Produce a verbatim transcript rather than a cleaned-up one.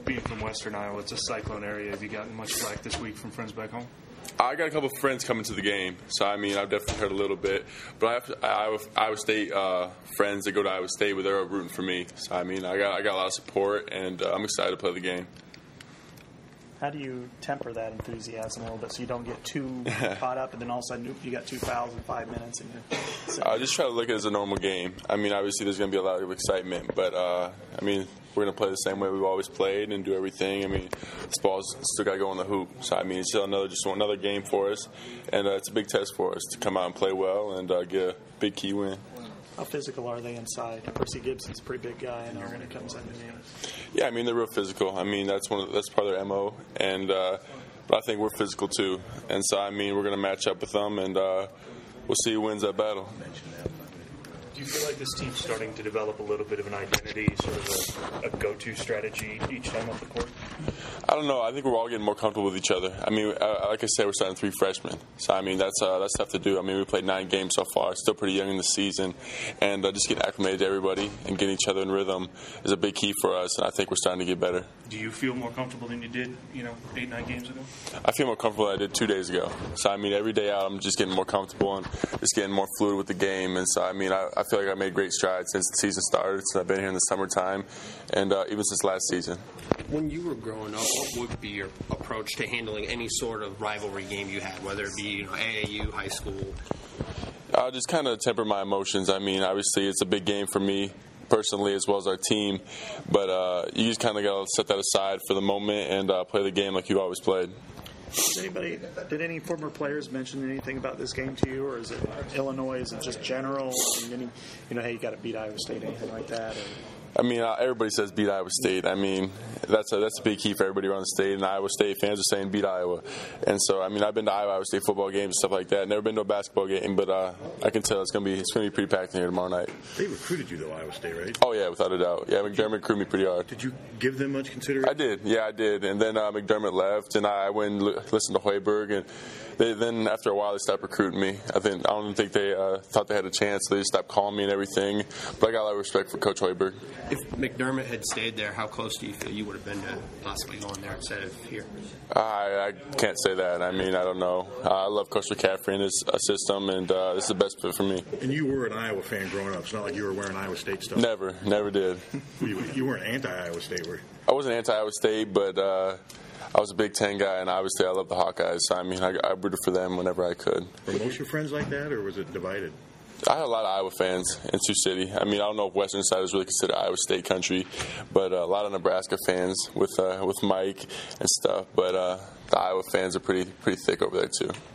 being from Western Iowa, it's a cyclone area. Have you gotten much flack this week from friends back home? I got a couple of friends coming to the game, so I mean I've definitely heard a little bit. But I have Iowa, Iowa State uh, friends that go to Iowa State, but they're rooting for me. So I mean I got I got a lot of support, and uh, I'm excited to play the game. How do you temper that enthusiasm a little bit so you don't get too caught up, and then all of a sudden you got two fouls in five minutes? And you're I uh, just try to look at it as a normal game. I mean, obviously there's going to be a lot of excitement, but uh, I mean we're going to play the same way we've always played and do everything. I mean, this ball's still got to go in the hoop, so I mean it's still another just another game for us, and uh, it's a big test for us to come out and play well and uh, get a big key win. How physical are they inside? Percy Gibson's a pretty big guy, I know, when it comes into the game. Yeah, I mean they're real physical. I mean that's one of, that's part of their M O, and uh, but I think we're physical too. And so I mean we're going to match up with them, and uh, we'll see who wins that battle. Do you feel like this team's starting to develop a little bit of an identity, sort of a, a go-to strategy each time off the court? I don't know. I think we're all getting more comfortable with each other. I mean, uh, like I said, we're starting three freshmen, so I mean that's uh, that's tough to do. I mean, we played nine games so far, still pretty young in the season, and uh, just getting acclimated to everybody and getting each other in rhythm is a big key for us. And I think we're starting to get better. Do you feel more comfortable than you did, you know, eight nine games ago? I feel more comfortable than I did two days ago. So I mean, every day out, I'm just getting more comfortable and just getting more fluid with the game. And so I mean, I, I feel like I made great strides since the season started. Since I've been here in the summertime, and uh, even since last season. When you were growing up, what would be your approach to handling any sort of rivalry game you had, whether it be you know, A A U, high school? I'll just kind of temper my emotions. I mean, obviously, it's a big game for me personally as well as our team, but uh, you just kind of got to set that aside for the moment and uh, play the game like you always played. Does anybody, did any former players mention anything about this game to you, or is it Illinois? Is it just general? I mean, you know, hey, you got to beat Iowa State, anything like that? Or? I mean, uh, everybody says beat Iowa State. I mean, that's a, that's a big key for everybody around the state, and Iowa State fans are saying beat Iowa. And so, I mean, I've been to Iowa, Iowa State football games and stuff like that. Never been to a basketball game, but uh, I can tell it's gonna be it's gonna be pretty packed in here tomorrow night. They recruited you to Iowa State, right? Oh yeah, without a doubt. Yeah, McDermott recruited me pretty hard. Did you give them much consideration? I did. Yeah, I did. And then uh, McDermott left, and I went and li- listened to Hoiberg, and they, then after a while they stopped recruiting me. I think I don't think they uh, thought they had a chance. They just stopped calling me and everything. But I got a lot of respect for Coach Hoiberg. If McDermott had stayed there, how close do you feel you would have been to possibly going there instead of here? I, I can't say that. I mean, I don't know. Uh, I love Coach McCaffrey and his uh, system, and uh, it's the best fit for me. And you were an Iowa fan growing up. It's not like you were wearing Iowa State stuff. Never, never did. you, you weren't anti-Iowa State, were you? I wasn't anti-Iowa State, but uh, I was a Big Ten guy, and obviously I love the Hawkeyes. So, I mean, I, I rooted for them whenever I could. Were most of your friends like that, or was it divided? I had a lot of Iowa fans in Sioux City. I mean, I don't know if Western Side is really considered Iowa State country, but uh, a lot of Nebraska fans with uh, with Mike and stuff. But uh, the Iowa fans are pretty pretty thick over there too.